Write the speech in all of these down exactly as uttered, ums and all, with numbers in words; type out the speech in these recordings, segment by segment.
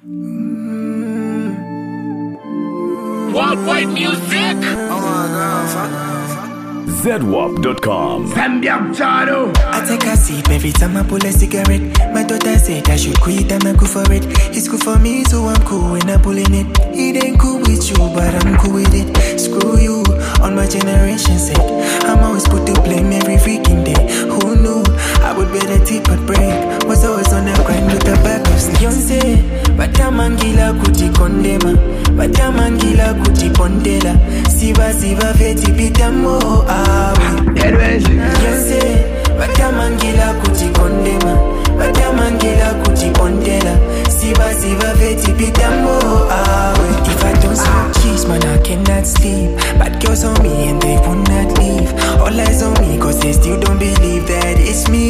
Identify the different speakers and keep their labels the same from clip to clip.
Speaker 1: Worldwide music.
Speaker 2: Oh my God, fuck.
Speaker 3: Z W A P dot com.
Speaker 4: I take a sip every time I pull a cigarette. My daughter said I should quit and I go for it. It's good for me, so I'm cool when I'm pulling it. It ain't cool with you, but I'm cool with it. Screw you, on my generation sake. I'm always put to blame every freaking day. Who knew I would better tip but break? Was always on the grind with the back of Beyonce. Batamangila kuti kondema. Batamangila kuti pondela. Siva siva veti pitamo awe. Beyonce. Batamangila kuti kondema. Batamangila kuti pondela. Siva siva veti pitamo awe. If I don't smoke cheese, man, I cannot sleep. Bad girls on me and they would not leave. All eyes on me cause they still don't believe that it's me,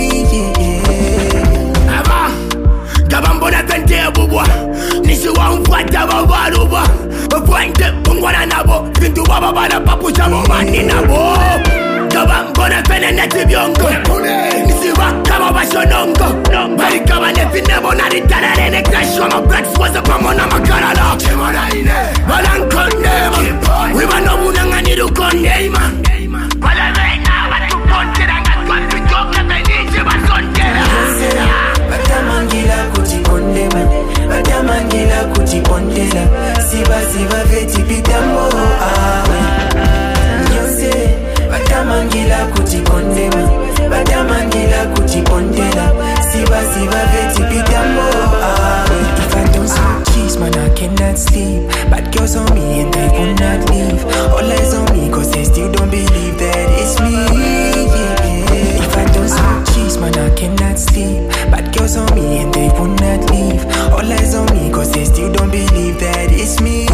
Speaker 4: yeah.
Speaker 1: Aba, kabambona tente bubwa. Nisi wa mfuata babaruba. Bafwente pungwana nabo. Vintu baba bada papucha mbani nabo. Kabambona fene neti byongo. Nisi wa kama bashonongo. Bari kama neti nebo na ritana rene crash. Wama blacks was a pamona makarala. Balankonde ma. Wiba no munanga niru konde ma. Balavena batu pontera ngatwa pijoka benije basontera.
Speaker 4: Batamangila kuti kondema. Batamangila kuti pondela. Siva siva veti pitamo awe. Beyonce. Batamangila kuti kondema. Batamangila kuti pondela. Siva siva veti pitamo awe. If I don't smoke cheese, man, I cannot sleep. Bad girls on me and they would not leave. All eyes on me cause they still don't believe that it's me, yeah. If I don't smoke cheese, man, I cannot sleep. Bad girls on me and they would not leave. All eyes on me cause they still don't believe that it's me,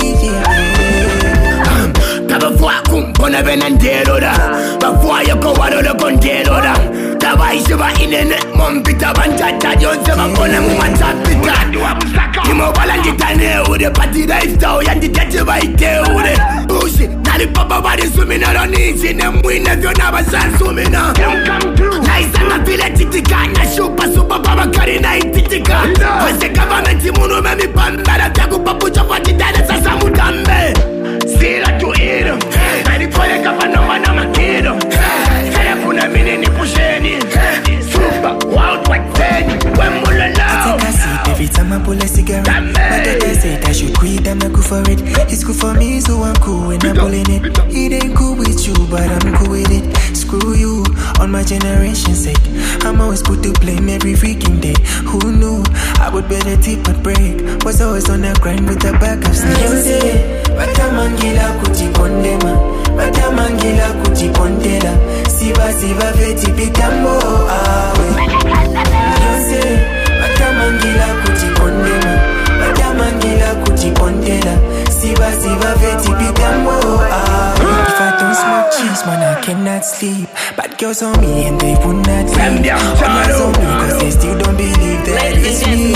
Speaker 4: yeah.
Speaker 1: Tabafua kumpona venanderoda. Bafua yoko warodo konderoda. Tabaishi ba inene mompita banchata yonse bakona mumatapita. Kimo balangitane ude pati lifestyle yanditete baite ude. Bushi nali papa bari sumina ronichi ne mwine vyona basan sumina. Naisanga vile titika na shupa supa baba karina ititika. Wase government munu memi pambara taku papucha fatidane sasa mutambe. Zira to eat Nani kole kapa noma na makido Kaya kuna mini ni pusheni Super wild white thing Wembula
Speaker 4: I
Speaker 1: now
Speaker 4: take a sip every time I pull a cigarette. My daughter said I should quit and I go for it. It's good for me, so I'm cool when I'm pulling it. It ain't cool with you, but I'm cool with it. Screw you, on my generation sake. I'm always put to blame every freaking day. Who knew I would better tip but break? Was always on the grind with the back of Beyonce. Batamangila kuti kondema. Batamangila kuti pondela. Siva siva veti pitamo awe. Beyonce. Batamangila kuti kondema. Batamangila kuti pondela. Siva siva veti pitamo awe. If I don't smoke cheese, man, I cannot sleep. Bad girls on me and they would not leave. All eyes on me cause they still don't believe that it's me.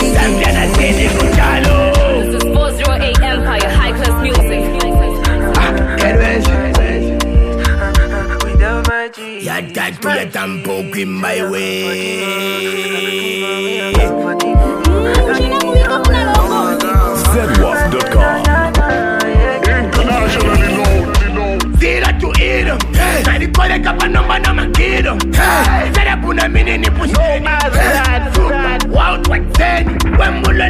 Speaker 5: This is four oh eight Empire High Class Music.
Speaker 1: Ya tatu ya tampoco in my way
Speaker 3: Z W A P dot com.
Speaker 1: Internationally low Zira to eat Nani kole kapa noma na makido Zara puna mini ni pusheni Super wild white thing Wembula